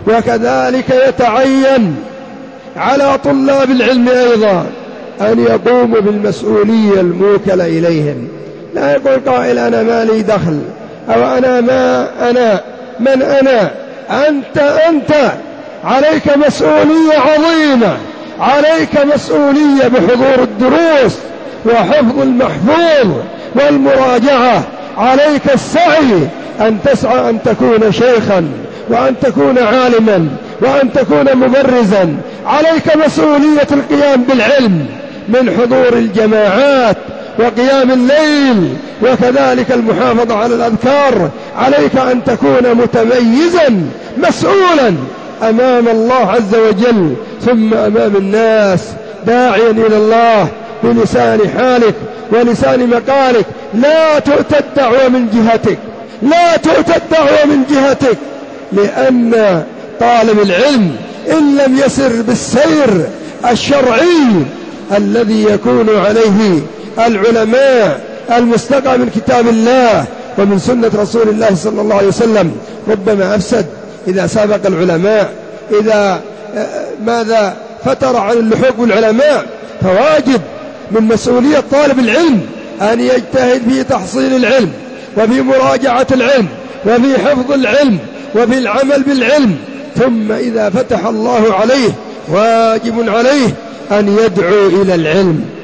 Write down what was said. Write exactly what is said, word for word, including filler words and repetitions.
وكذلك يتعين على طلاب العلم أيضا أن يقوموا بالمسؤولية الموكلة إليهم. لا يقول قائل أنا ما لي دخل، أو أنا ما أنا من أنا. أنت أنت عليك مسؤولية عظيمة، عليك مسؤولية بحضور الدروس وحفظ المحفوظ والمراجعة. عليك السعي أن تسعى أن تكون شيخا، وأن تكون عالما، وأن تكون مبرزا. عليك مسؤولية القيام بالعلم من حضور الجماعات وقيام الليل، وكذلك المحافظة على الأذكار. عليك أن تكون متميزا مسؤولا أمام الله عز وجل، ثم أمام الناس، داعيا إلى الله بلسان حالك ولسان مقالك. لا تؤتى الدعوة من جهتك، لا تؤتى الدعوة من جهتك، لأن طالب العلم إن لم يسر بالسير الشرعي الذي يكون عليه العلماء المستقى من كتاب الله ومن سنة رسول الله صلى الله عليه وسلم، ربما أفسد إذا سابق العلماء، إذا ماذا فتر عن اللحوق بالعلماء. فواجب من مسؤولية طالب العلم أن يجتهد في تحصيل العلم، وفي مراجعة العلم، وفي حفظ العلم، وفي العمل بالعلم. ثم إذا فتح الله عليه واجب عليه أن يدعو إلى العلم.